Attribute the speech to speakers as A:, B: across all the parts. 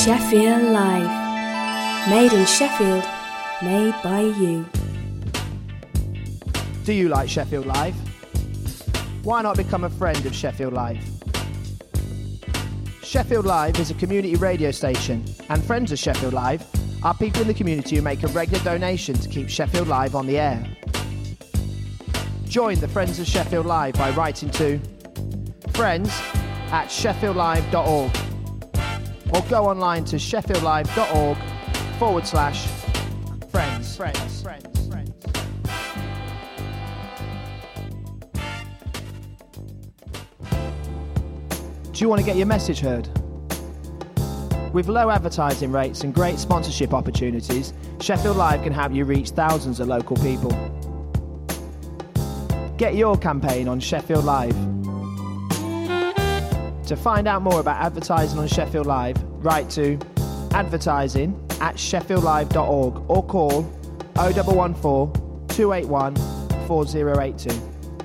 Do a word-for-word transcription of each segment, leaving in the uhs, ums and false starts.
A: Sheffield Live. Made in Sheffield, made by you.
B: Do you like Sheffield Live? Why not become a friend of Sheffield Live? Sheffield Live is a community radio station, and friends of Sheffield Live are people in the community who make a regular donation to keep Sheffield Live on the air. Join the Friends of Sheffield Live by writing to friends at sheffield live dot org or go online to sheffieldlive.org forward slash friends. Friends. Friends. Friends. Do you want to get your message heard? With low advertising rates and great sponsorship opportunities, Sheffield Live can help you reach thousands of local people. Get your campaign on Sheffield Live. To find out more about advertising on Sheffield Live, write to advertising at sheffield live dot org or call oh one one four, two eight one, four oh eight two.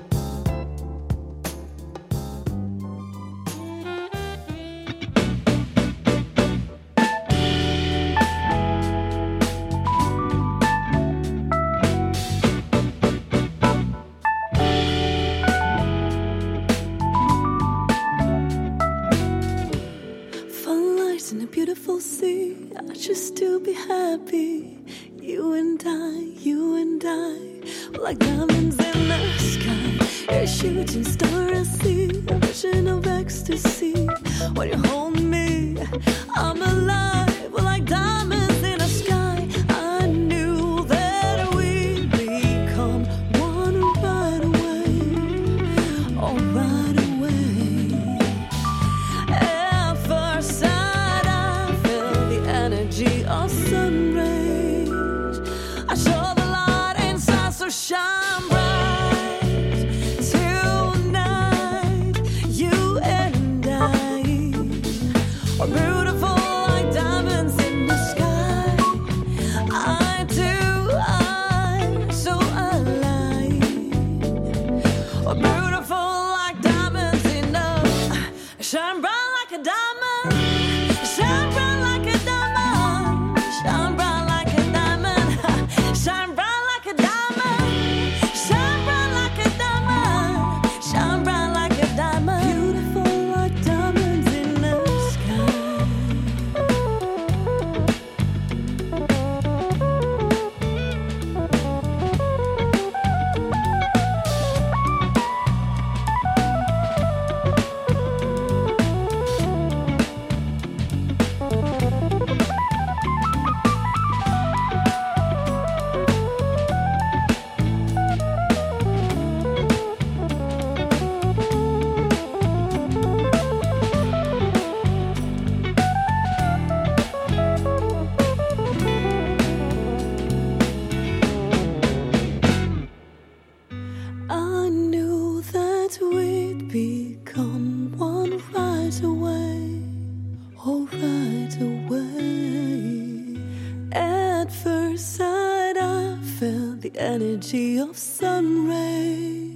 C: Energy of sun rays,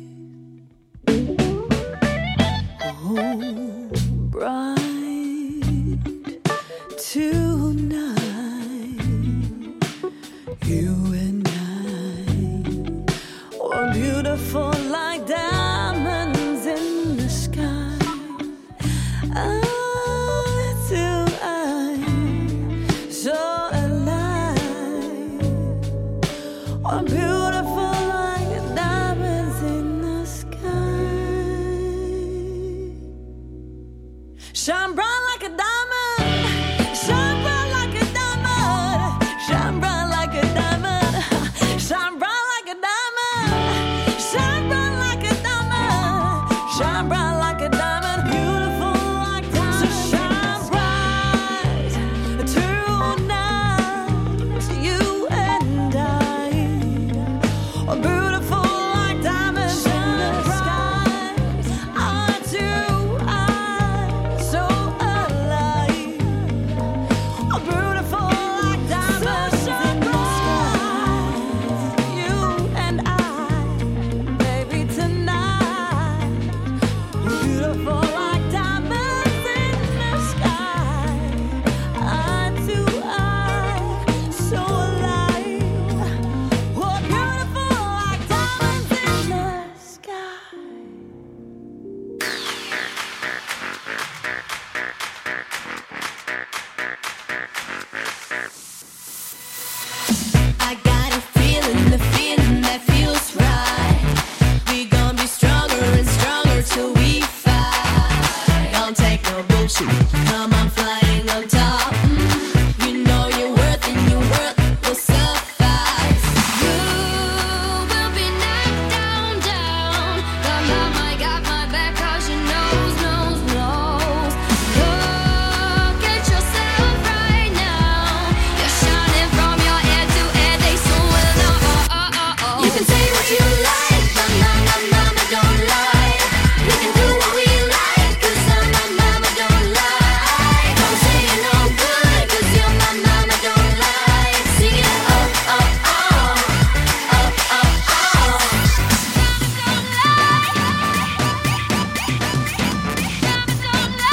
C: oh, bright tonight, you and I were beautiful like diamonds in the sky. Eye to eye, so alive, we're beautiful. Shine bright like a diamond, shine bright like a diamond, shine bright like a diamond, shine bright like a diamond, shine bright like a diamond, shine bright like a diamond, beautiful like diamond. So shine bright tonight, you and I are beautiful like diamonds in the sky. I do, I so alive. Come on, flying on top. Mm, you know your worth and your worth will suffice. You will be knocked down, down. But mama got my back 'cause she knows, knows, knows. Look at yourself right now. You're shining from your head to head. They so will know. Oh, oh, oh, oh. You can say what you like, but mama, mama don't lie. We can do what we like, 'cause I'm my mama don't lie. Don't say you're no good, 'cause you're my mama don't lie. Sing it, oh, oh, oh, oh, oh, oh. Mama don't lie. Mama don't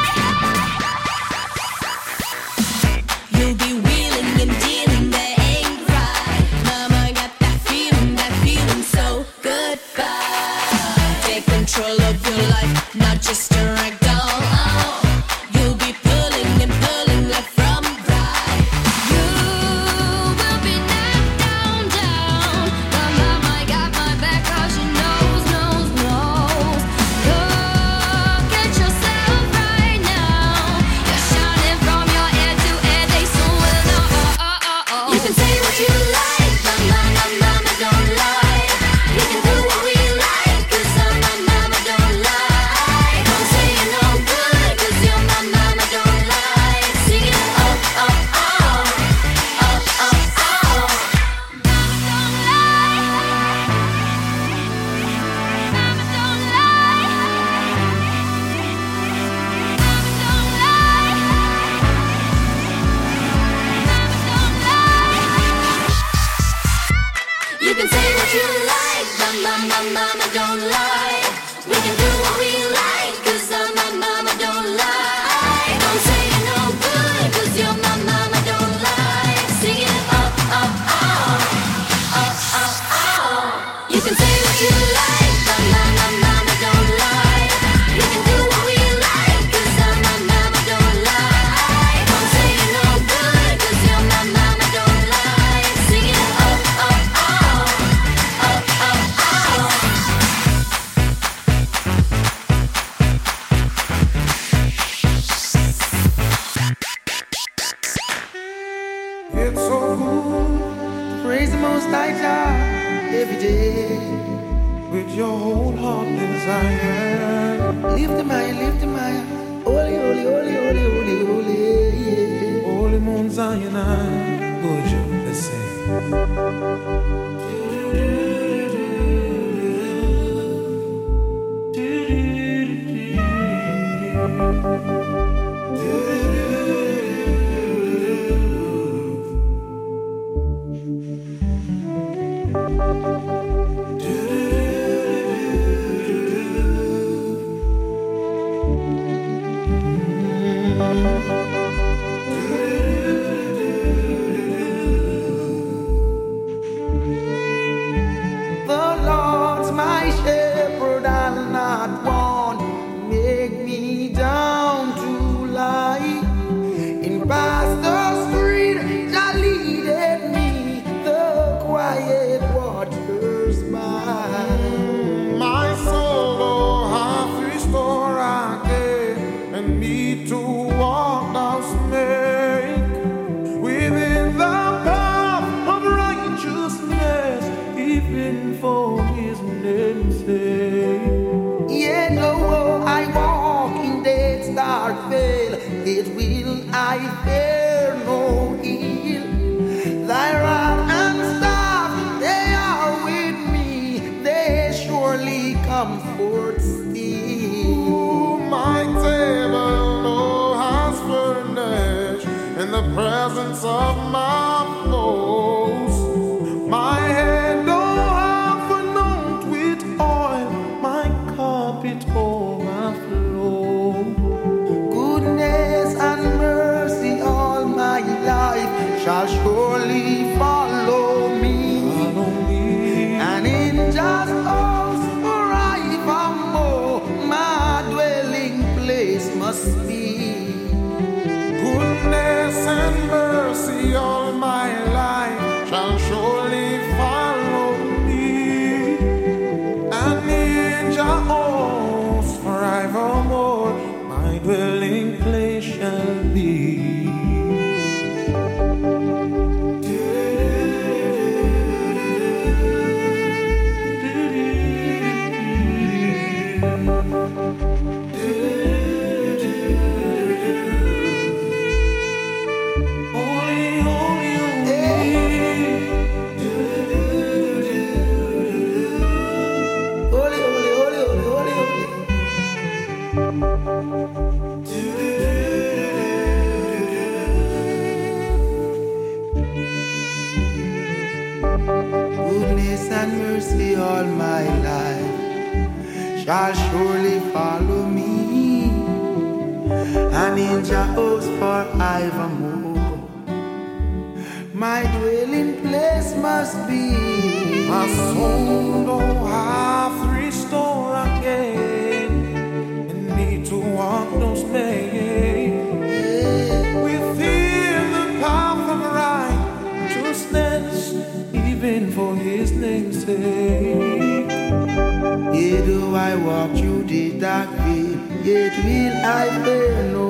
C: lie. You'll be wheeling and dealing, that ain't right. Mama got that feeling, that feeling so goodbye. Take control of your life, not just a rag doll. Oh, you'll be pulling and pulling left from right. You will be knocked down, down. But mama got my back 'cause she knows, knows, knows. Look at yourself right now. You're shining from your head to head. They so will know. Oh, oh, oh, oh. You can say what you like, but mama, mama don't lie. We can do what we like, 'cause I'm my mama don't lie. Don't say you're no good, 'cause you're my mama don't lie. Sing it, oh, oh, oh, oh, oh, oh. Mama don't lie. Mama don't lie. Mama don't lie. You can say what you like, but mama, mama don't lie. We can do what we like, 'cause I'm my mama don't lie. Don't say you're no good, 'cause you're my mama don't lie. Sing it, oh, oh, oh, oh, oh, oh. You can say what you like, but mama, mama don't lie. We can do what we like, 'cause I'm my mama don't lie. Don't say you're no good, 'cause you're my mama don't lie. Sing it, oh, oh, oh, oh, oh, oh.
D: It's so good to praise the Most High God every day with your whole heart desire. Lift him high, lift him high. Holy, holy, holy, holy, holy, holy, yeah. Holy Mount Zion, good job, let's sing. The Lord's my shepherd, I'll not want. Make me down to lie in pastures green. Thou leadeth me the quiet waters by. My soul, oh, hath restored again, and me to walk thou make within the path of righteousness, even for his name's sake. Yeah, no, I walk in death's dark vale, yet will I fear no ill. Thy rod and staff, they are with me, they surely comfort still. My table, oh, has furnished in the presence of my foes. My head, oh, half anoint with oil, my cup it overflow. Goodness and mercy all my life shall surely follow me. Follow me. And in just house forevermore, my dwelling place must be. Goodness and mercy all my life shall surely follow me. And in Jehovah's forevermore, my dwelling place believe.
E: All my life shall surely follow me, and in Jehovah's forevermore my dwelling place must be.
D: My soul don't have to restore again, and need to walk those ways within the path of righteousness, even for His name's sake.
E: Yet do I walk through the dark way, yet will I fear no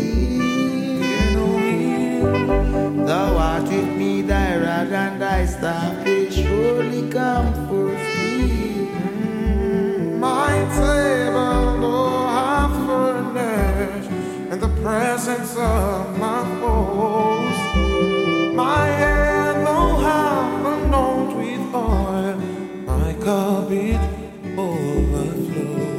E: evil. Thou art with me, thy rod and thy staff, they surely comfort me.
D: My table, Lord, have furnished in the presence of my foes. My head, Lord, have anointed with oil, my cup it overflows.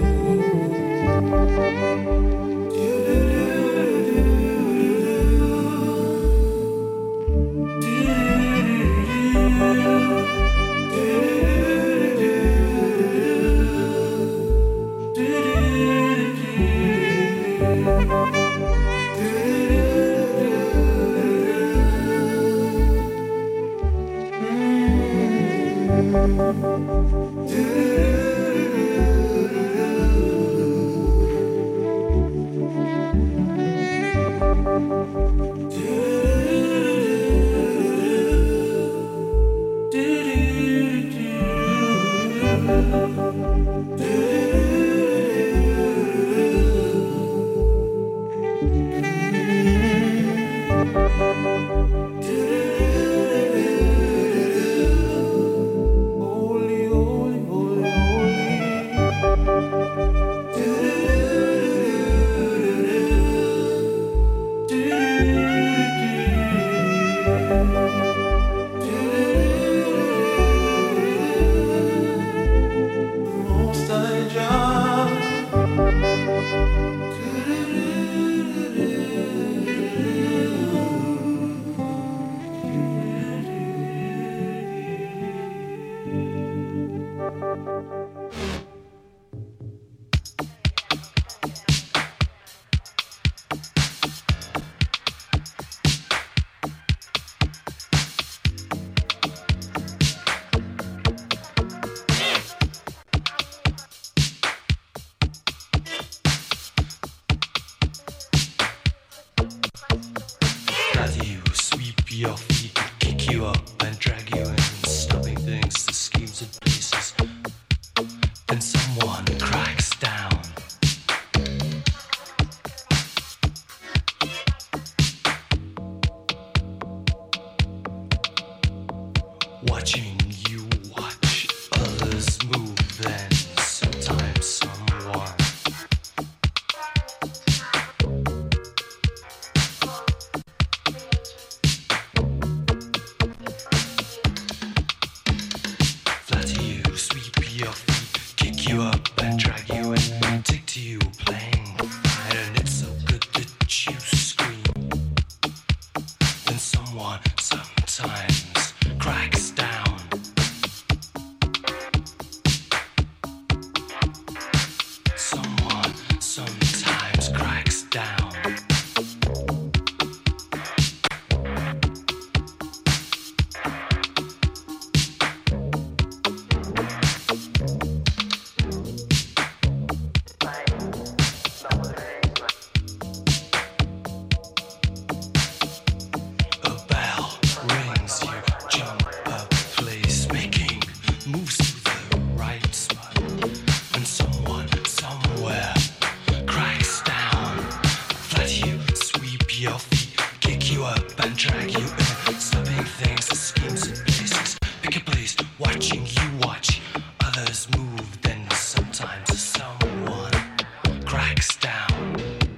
F: your feet, kick you up and drag you in, stopping things and schemes and places. Pick a place, watching you watch others move, then sometimes someone cracks down.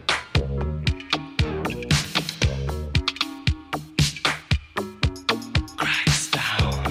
F: Cracks down.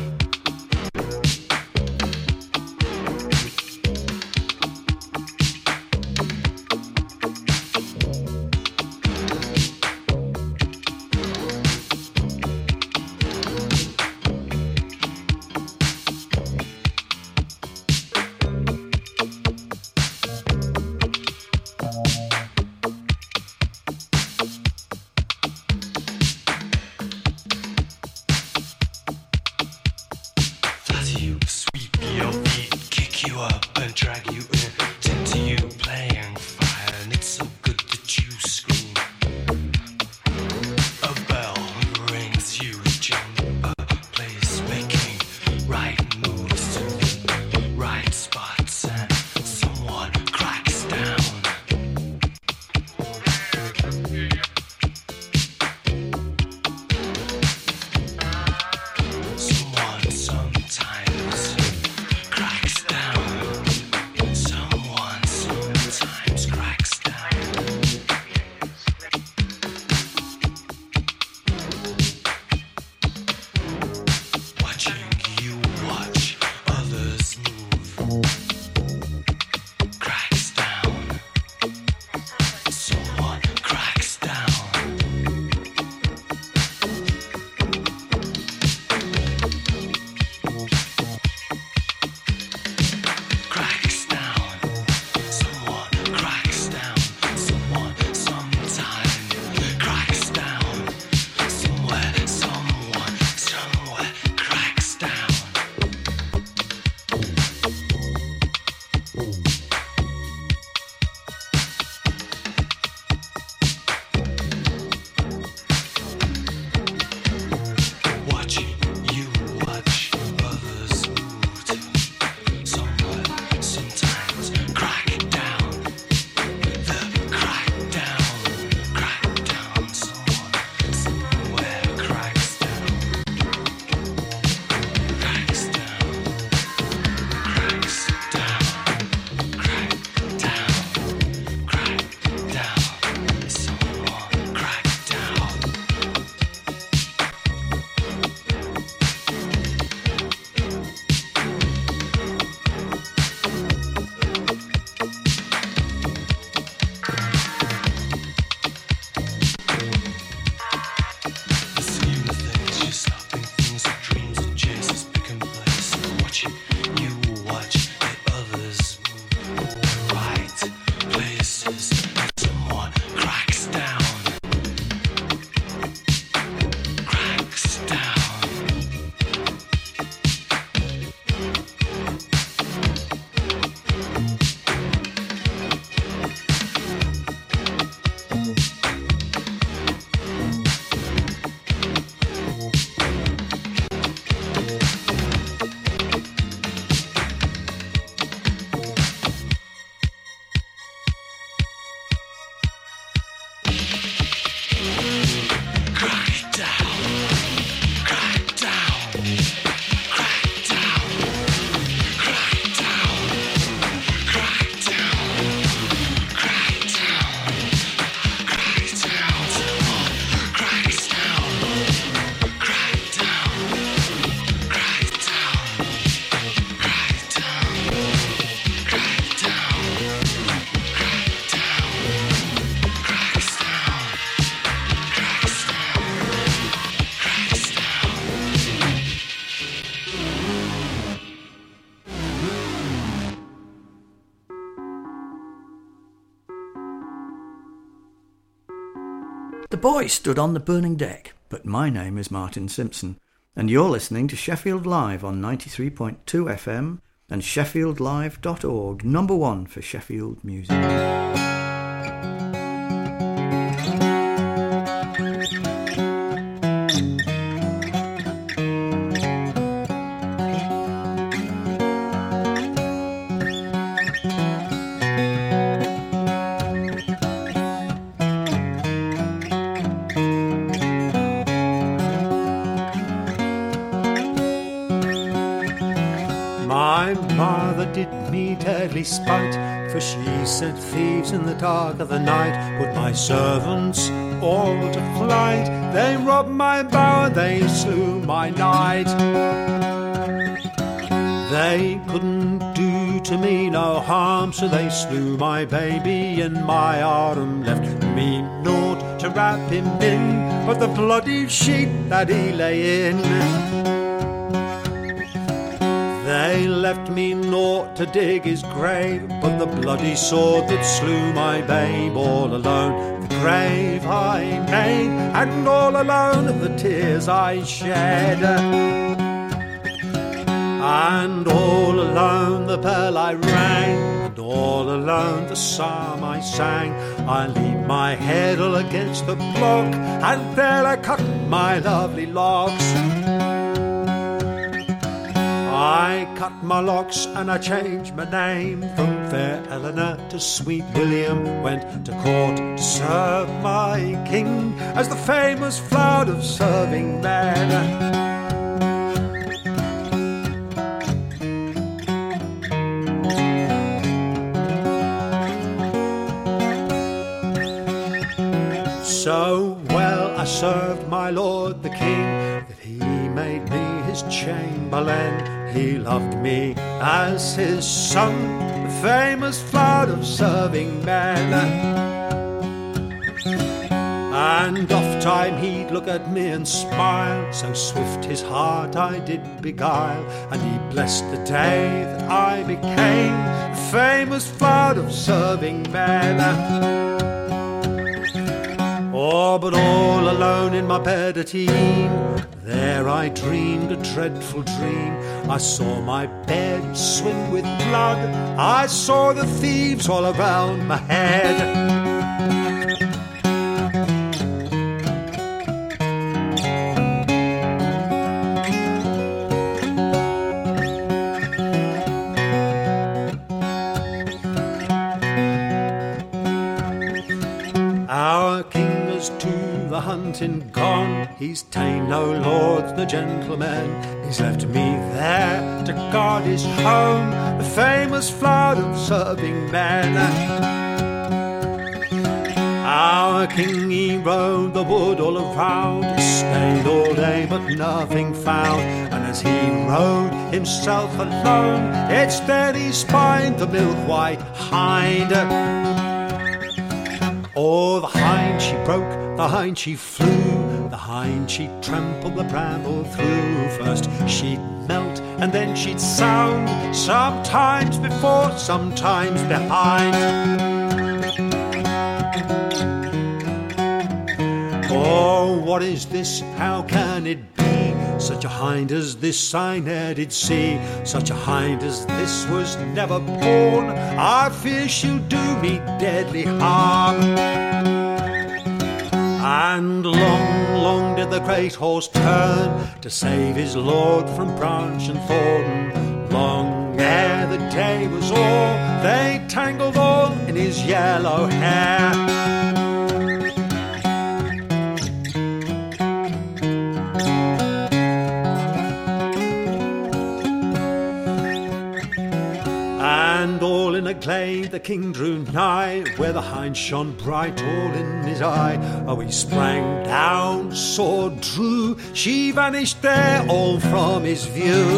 F: Flatter you, sweep your feet, kick you up and drag you in, tend to you playing fire, and it's so good that you scream. A bell rings, you jump a place, making right moves to the right spots, and someone cracks down. Someone sometimes cracks down. Someone sometimes cracks down. Watching you watch others move. Cracks down. Someone cracks down. Cracks down. Someone cracks down. Someone sometime cracks down. Somewhere, someone, somewhere cracks down. Watching you watch others move to somewhere, sometimes crack down. The crack down, crack down. Someone, somewhere cracks down. Cracks down, cracks down, crack down, crack down. Someone crack down. The scheme of things, you're stopping things, your dreams and chases, picking place, watching you watch the others move the right places, and someone cracks down. Cracks down. Crack down. Crack down. Crack down. Crack down. Crack down. Crack down. Crack down. Someone cracks down. Crack down. Crack down. Crack down. Crack down. Crack down. Cracks down. Cracks down. Cracks down.
G: The boy stood on the burning deck, but my name is Martin Simpson, and you're listening to Sheffield Live on ninety-three point two F M and sheffield live dot org, number one for Sheffield music.
H: me deadly spite, for she set thieves in the dark of the night, put my servants all to flight. They robbed my bower, they slew my knight. They couldn't do to me no harm, so they slew my baby in my arm, left me naught to wrap him in but the bloody sheet that he lay in. They left me naught to dig his grave but the bloody sword that slew my babe. All alone the grave I made, and all alone the tears I shed. And all alone the bell I rang, and all alone the psalm I sang. I leaned my head all against the block, and there I cut my lovely locks. I cut my locks and I changed my name from fair Eleanor to sweet William. Went to court to serve my king as the famous flood of serving men. So well I served my lord the king that he made me his chamberlain. He loved me as his son, the famous flood of serving men. And oft time he'd look at me and smile, so swift his heart I did beguile. And he blessed the day that I became the famous flood of serving men. Oh, but all alone in my bed at e'en, there I dreamed a dreadful dream. I saw my bed swim with blood, I saw the thieves all around my head. Our king is to the hunting gone, he's ta'en no lords, no gentlemen. He's left me there to guard his home, the famous flood of serving men. Our king he rode the wood all around, stayed all day but nothing found. And as he rode himself alone, it's then he spied the milk-white hind. Oh, the hind she broke, the hind she flew, the hind she trampled the bramble through. First she'd melt and then she'd sound, sometimes before, sometimes behind. Oh, what is this? How can it be? Such a hind as this I ne'er did see. Such a hind as this was never born. I fear she'll do me deadly harm. And long, long did the great horse turn to save his lord from branch and thorn. Long ere the day was o'er, they tangled all in his yellow hair. And all in a glade the king drew nigh, where the hind shone bright all in his eye. Oh, he sprang down, sword drew, she vanished there all from his view.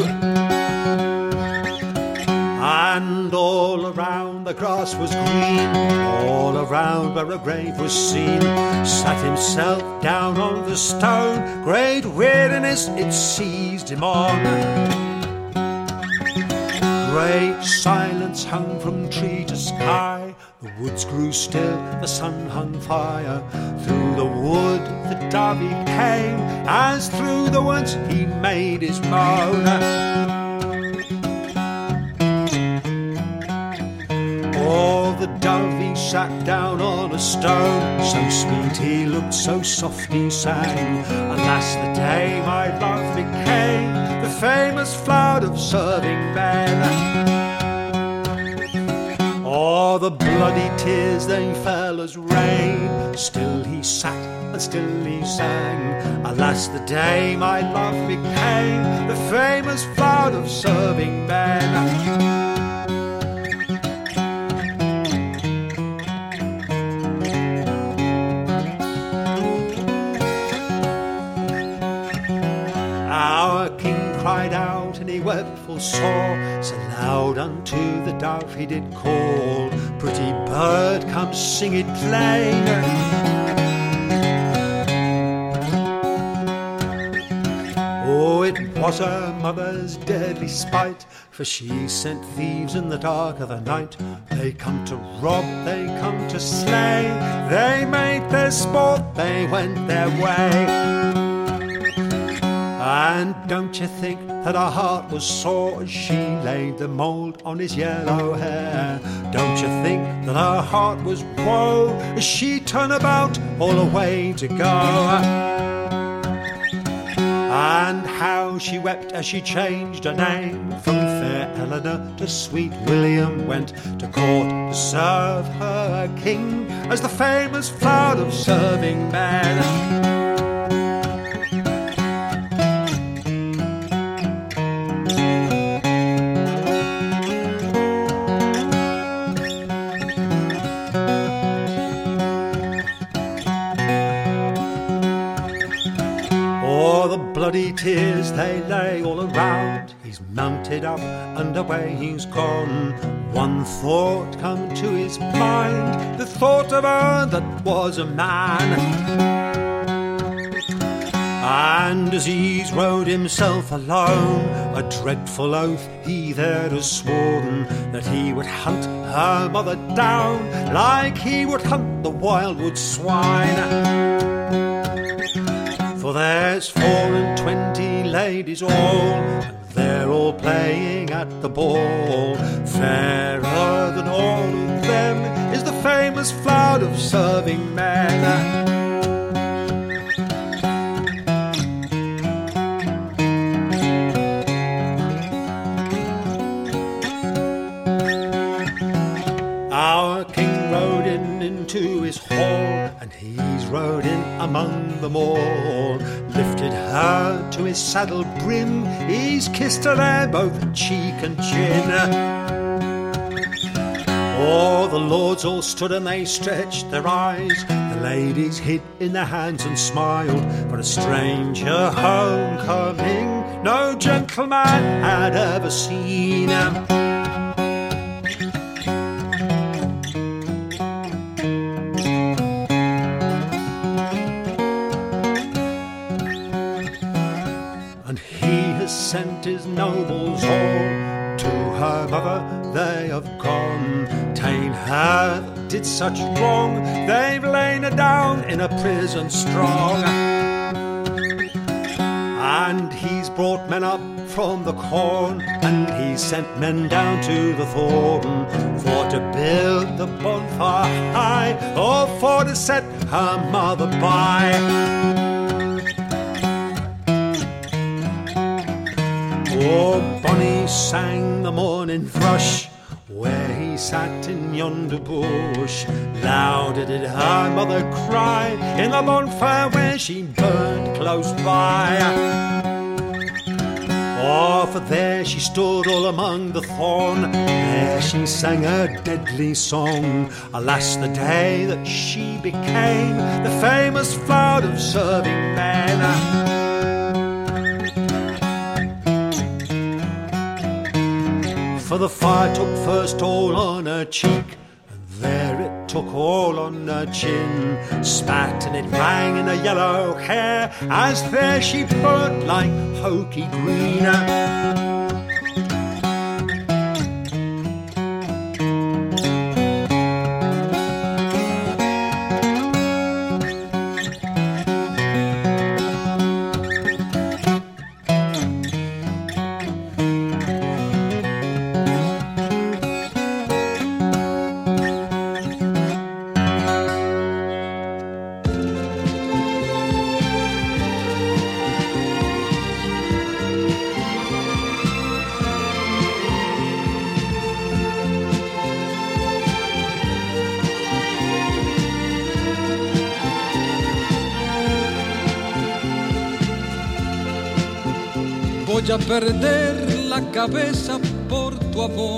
H: And all around the grass was green, all around where a grave was seen, sat himself down on the stone. Great weariness it seized him on. Great silence hung from tree to sky. The woods grew still, the sun hung fire. Through the wood the dove he came, as through the woods he made his moan. Oh, the dove he sat down on a stone, so sweet he looked, so soft he sang. Alas, the day my love became the famous flood of serving men. Oh, the bloody tears they fell as rain, still he sat and still he sang. Alas, the day my love became the famous flood of serving men. cried out and he wept full sore, so loud unto the dove he did call, pretty bird, come sing it plain. Oh, it was her mother's deadly spite, for she sent thieves in the dark of the night. They come to rob, they come to slay, they made their sport, they went their way. And don't you think that her heart was sore as she laid the mould on his yellow hair? Don't you think that her heart was woe as she turned about all away to go? And how she wept as she changed her name from fair Eleanor to sweet William, went to court to serve her king as the famous flood of serving men. Bloody tears they lay all around. He's mounted up and away he's gone. One thought come to his mind, the thought of her that was a man. And as he's rode himself alone, a dreadful oath he there has sworn, that he would hunt her mother down like he would hunt the wildwood swine. For there's four and twenty ladies all, and they're all playing at the ball. Fairer than all of them is the famous flood of serving men. Our king rode in into his hall, and he's rode in among them all. Lifted her to his saddle brim, he's kissed her there both cheek and chin. Oh, the lords all stood and they stretched their eyes, the ladies hid in their hands and smiled, for a stranger homecoming no gentleman had ever seen. Sent his nobles all to her mother, they have gone. Ta'en her that did such wrong, they've lain her down in a prison strong. And he's brought men up from the corn, and he's sent men down to the thorn, for to build the bonfire high, or for to set her mother by. Oh, Bonnie sang the morning thrush, where he sat in yonder bush. Louder did her mother cry in the bonfire where she burned close by. Oh, for there she stood all among the thorn, there she sang a deadly song. Alas, the day that she became the famous flood of serving men. For the fire took first all on her cheek, and there it took all on her chin. Spat and it rang in her yellow hair, as there she burnt like hokey green.
I: Voy a perder la cabeza por tu amor,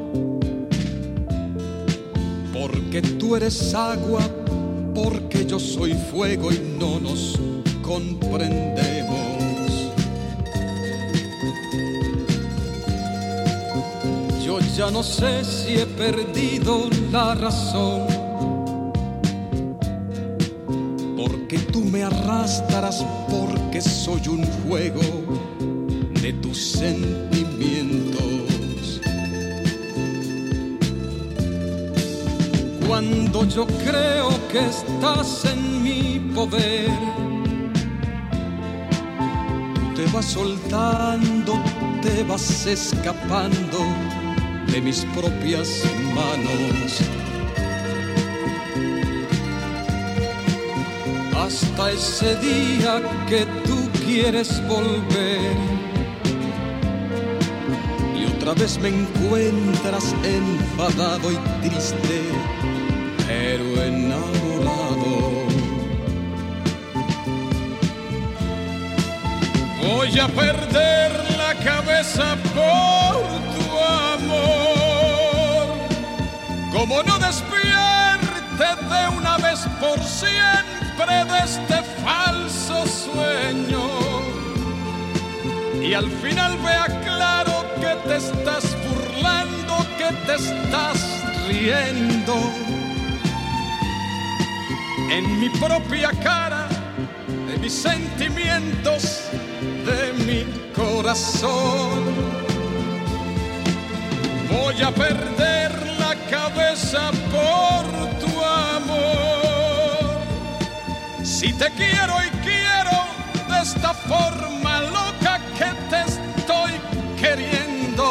I: porque tú eres agua, porque yo soy fuego y no nos comprendemos. Ya no sé si he perdido la razón, porque tú me arrastrarás, porque soy un juego de tus sentimientos. Cuando yo creo que estás en mi poder, tú te vas soltando, te vas escapando de mis propias manos. Hasta ese día que tú quieres volver y otra vez me encuentras enfadado y triste, pero enamorado. Voy a perder la cabeza por tu amor, como no despierte de una vez por siempre de este falso sueño, y al final vea claro que te estás burlando, que te estás riendo en mi propia cara, de mis sentimientos, de mi corazón. Voy a perder la cabeza por tu amor. Si te quiero y quiero de esta forma loca que te estoy queriendo,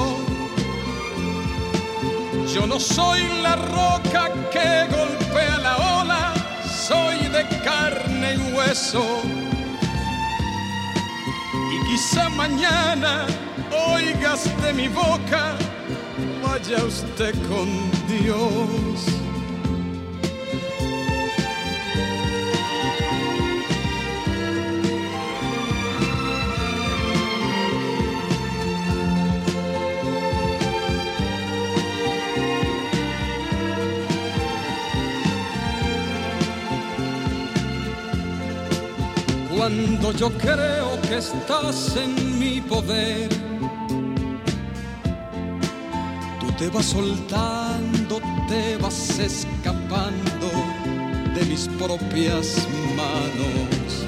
I: yo no soy la roca que golpea la ola, soy de carne y hueso. Y quizá mañana oigas de mi boca, vaya usted con Dios. Cuando yo creo que estás en mi poder, tú te vas soltando, te vas escapando de mis propias manos.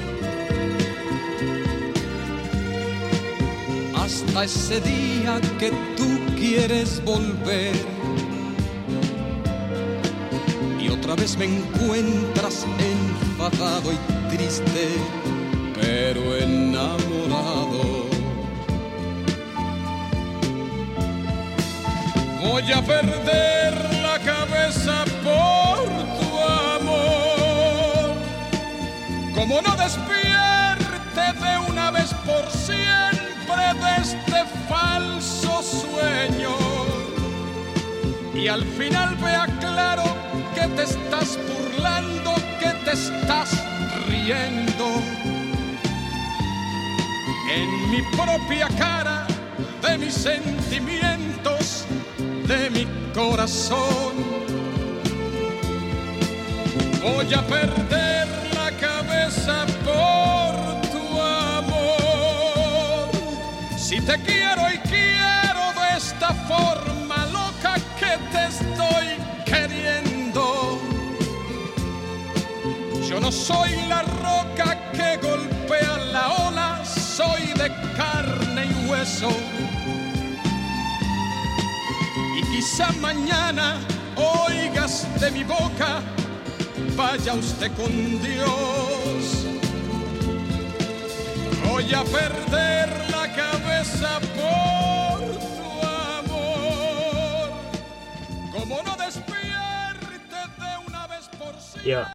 I: Hasta ese día que tú quieres volver y otra vez me encuentras enfadado y triste, pero enamorado. Voy a perder la cabeza por tu amor, como no despierte de una vez por siempre de este falso sueño, y al final vea claro que te estás burlando, que te estás riendo en mi propia cara, de mis sentimientos, de mi corazón. Voy a perder la cabeza por tu amor. Si te quiero y quiero de esta forma loca que te estoy queriendo, yo no soy la roca que golpea la ola, soy de carne y hueso. Y quizá mañana oigas de mi boca, vaya usted con Dios. Voy a perder la cabeza por tu amor, como no despierte de una vez por siempre.
J: Yeah.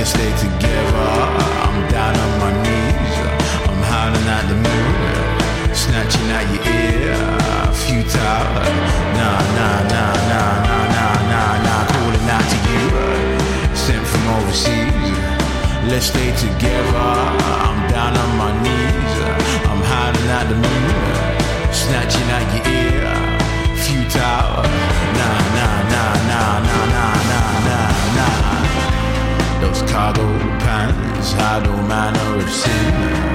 E: Let's stay together. I'm down on my knees. I'm howling at the moon, snatching at your ear. Futile. Nah, nah, nah, nah, nah, nah, nah, nah. Calling out to you, sent from overseas. Let's stay together. I'm down on my knees. I'm howling at the moon, snatching at your ear. Futile. Nah, nah, nah, nah, nah, nah, nah, nah, nah. Those cargo pants hide all manner of sin.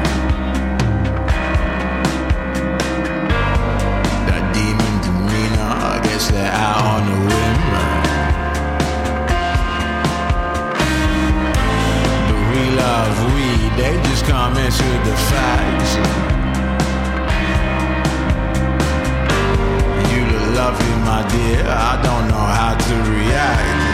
E: That demon demeanor, I guess they're out on the rim. But we love weed, they just can't mess with the facts. You look lovely, my dear, I don't know how to react.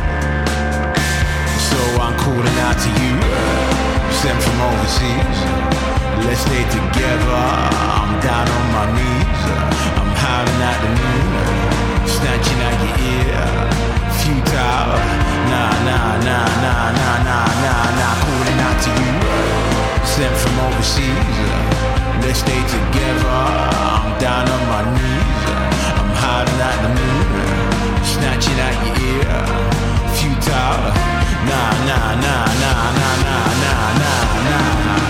E: So I'm calling out to you, sent from overseas. Let's stay together. I'm down on my knees. I'm howling at the moon, snatching at your ear. Futile. Nah, nah, nah, nah, nah, nah, nah, nah. Calling out to you, sent from overseas. Let's stay together. I'm down on my knees. I'm howling at the moon, snatching at your ear. Futile. Nah, nah, nah, nah, nah, nah, nah, nah, nah.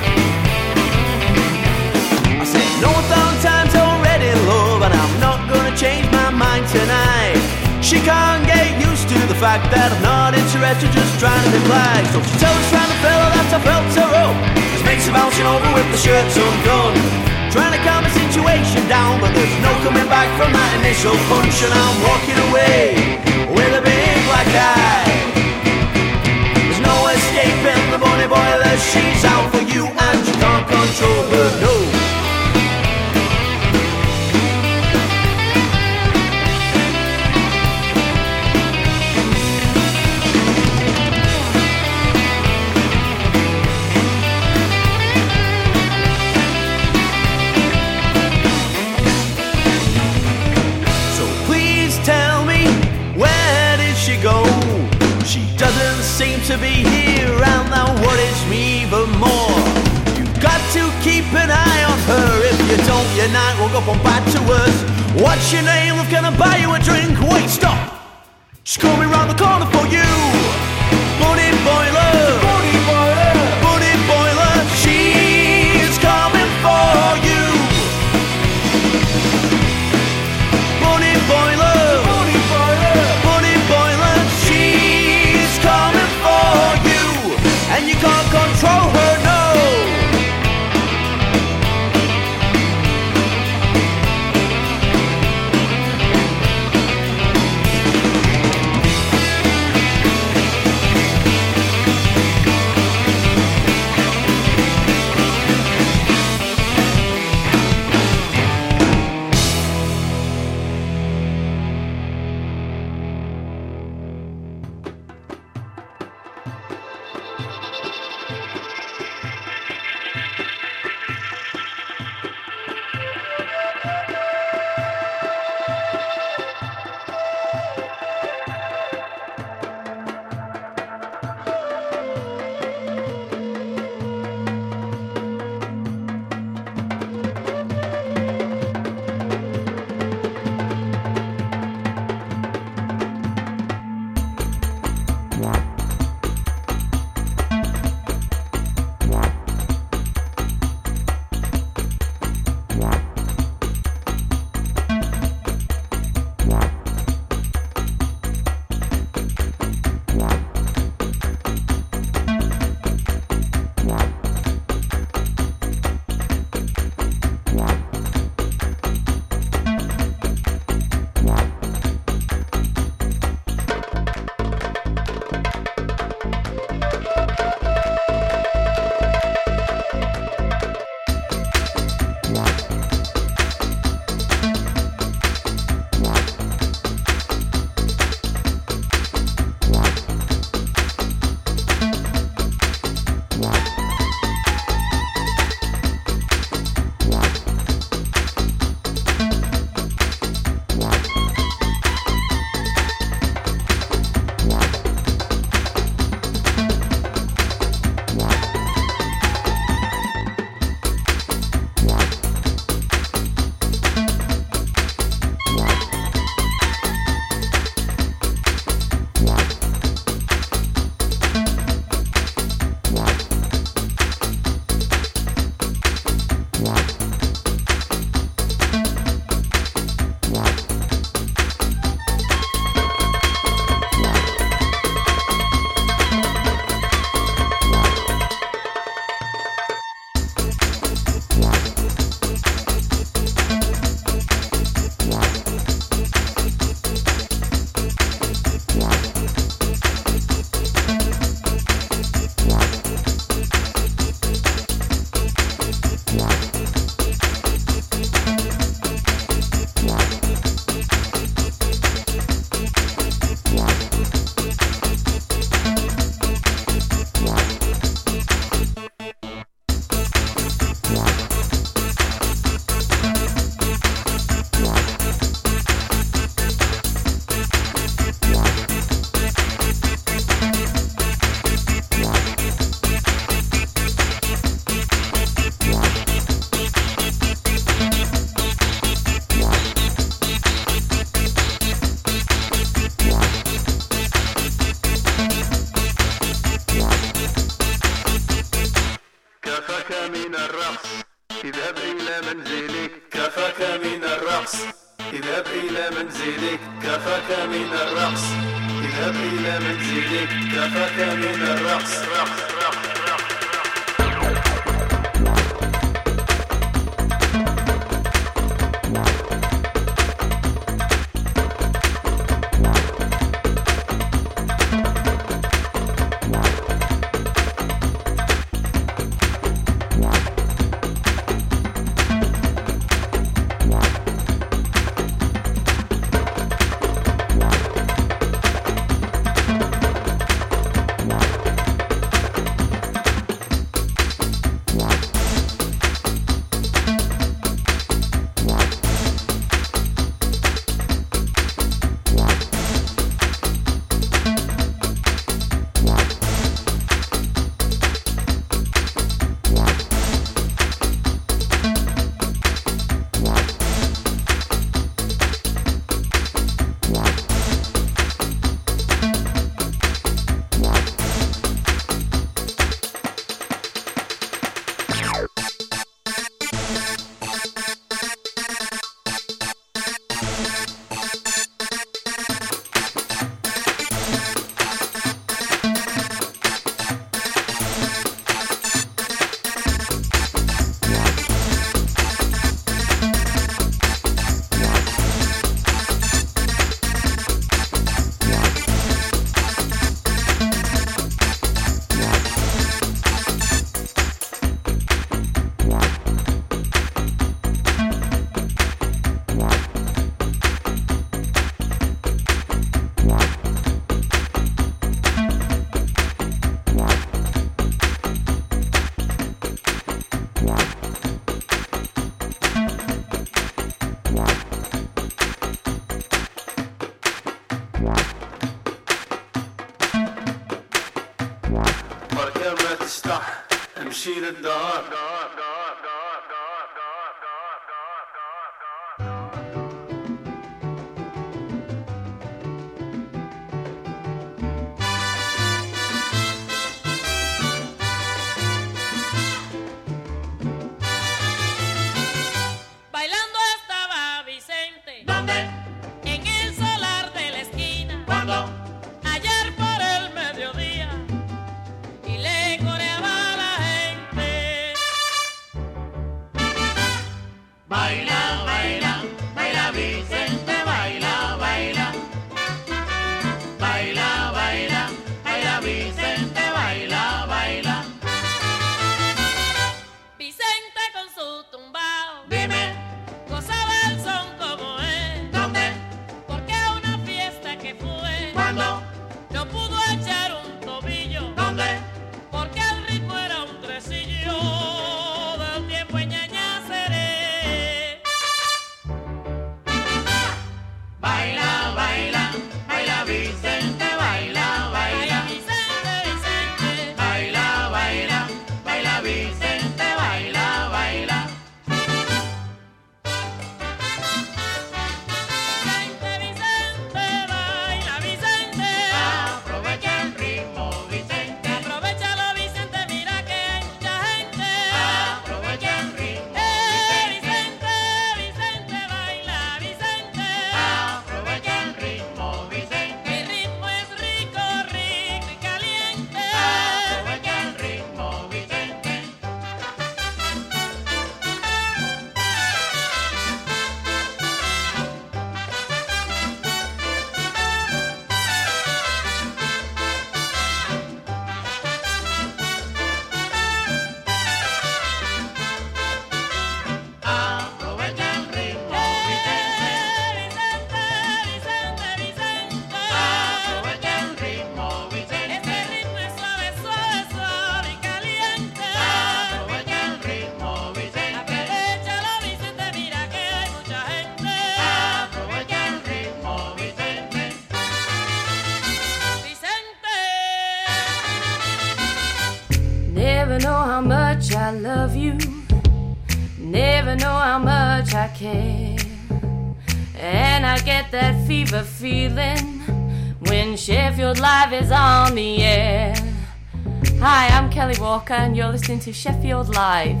J: never know how much I care. And I get that fever feeling when Sheffield Live is on the air. Hi, I'm Kelly Walker and you're listening to Sheffield Live.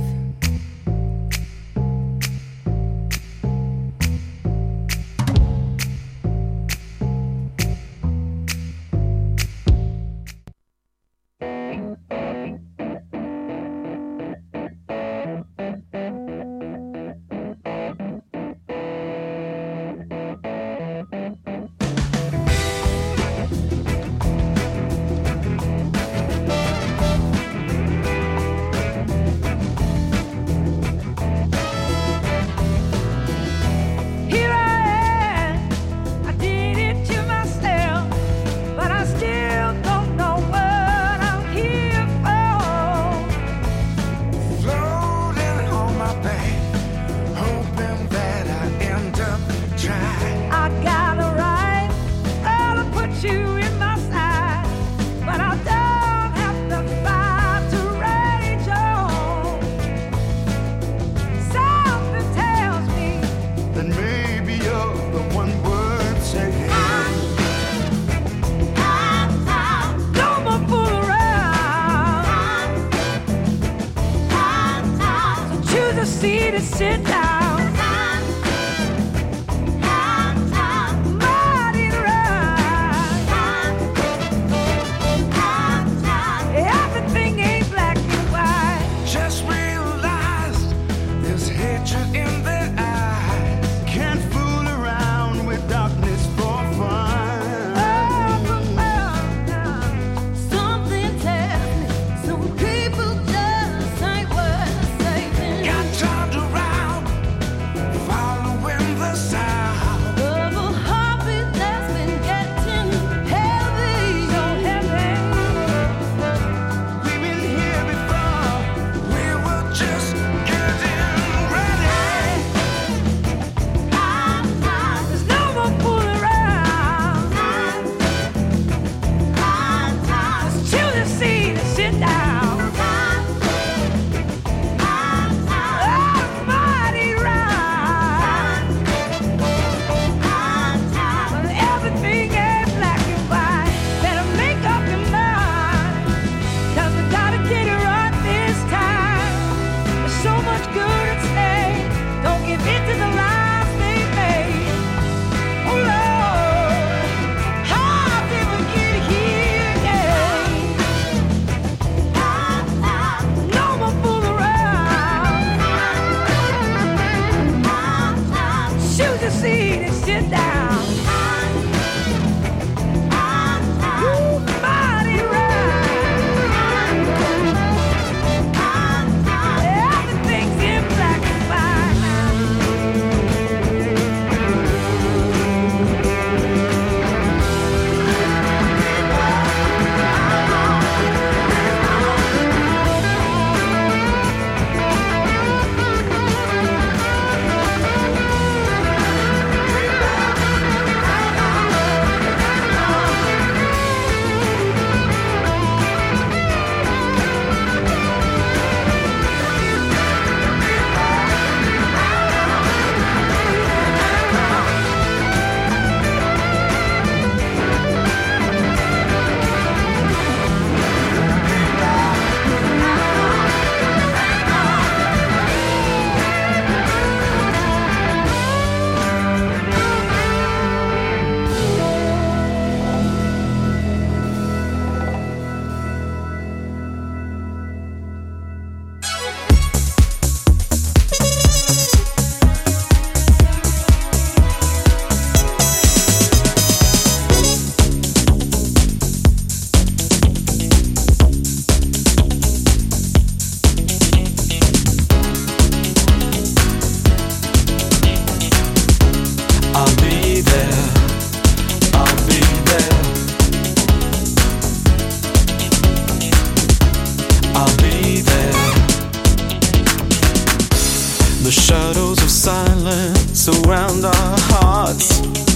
K: surround our hearts.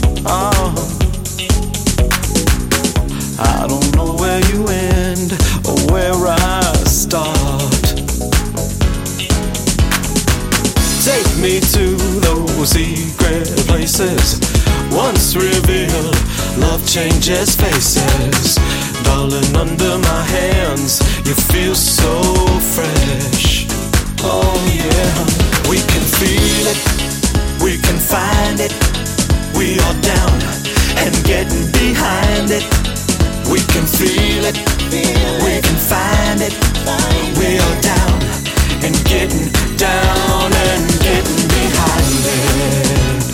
K: Oh, I don't know where you end or where I start. Take me to those secret places once revealed. Love changes faces. Darling, under my hands, you feel so fresh. Oh yeah, we can feel it, we can find it. We are down and getting behind it. We can feel it, we can find it. We are down and getting down and getting behind it.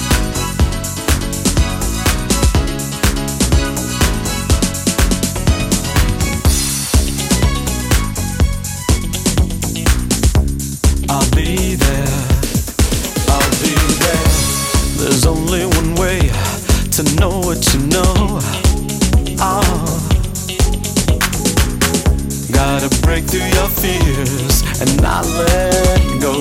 K: I'll be there, I'll be there. There's only one way to know what you know. Oh, gotta break through your fears and not let go.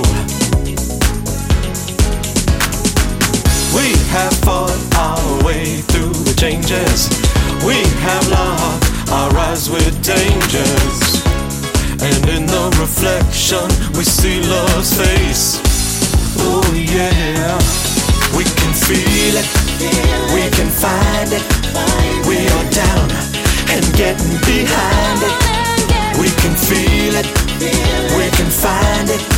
K: We have fought our way through the changes. We have locked our eyes with dangers. And in the reflection we see love's face. Oh yeah, we can feel it, we can find it. We are down and getting behind it. We can feel it, we can find it.